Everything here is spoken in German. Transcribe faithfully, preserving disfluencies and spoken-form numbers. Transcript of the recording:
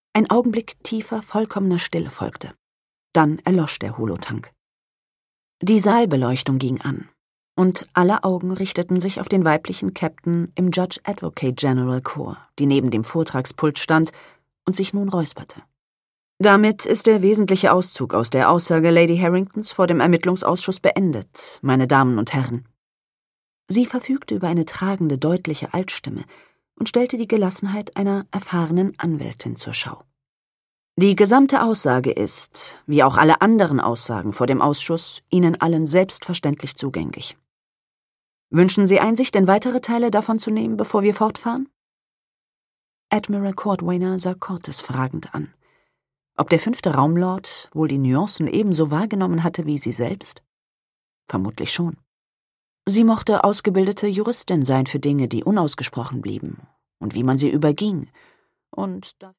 Ein Augenblick tiefer, vollkommener Stille folgte. Dann erlosch der Holotank. Die Saalbeleuchtung ging an, und alle Augen richteten sich auf den weiblichen Captain im Judge Advocate General Corps, die neben dem Vortragspult stand und sich nun räusperte. Damit ist der wesentliche Auszug aus der Aussage Lady Harringtons vor dem Ermittlungsausschuss beendet, meine Damen und Herren. Sie verfügte über eine tragende, deutliche Altstimme und stellte die Gelassenheit einer erfahrenen Anwältin zur Schau. Die gesamte Aussage ist, wie auch alle anderen Aussagen vor dem Ausschuss, Ihnen allen selbstverständlich zugänglich. Wünschen Sie Einsicht in weitere Teile davon zu nehmen, bevor wir fortfahren? Admiral Cordwainer sah Cortes fragend an. Ob der fünfte Raumlord wohl die Nuancen ebenso wahrgenommen hatte wie sie selbst? Vermutlich schon. Sie mochte ausgebildete Juristin sein für Dinge, die unausgesprochen blieben, und wie man sie überging, und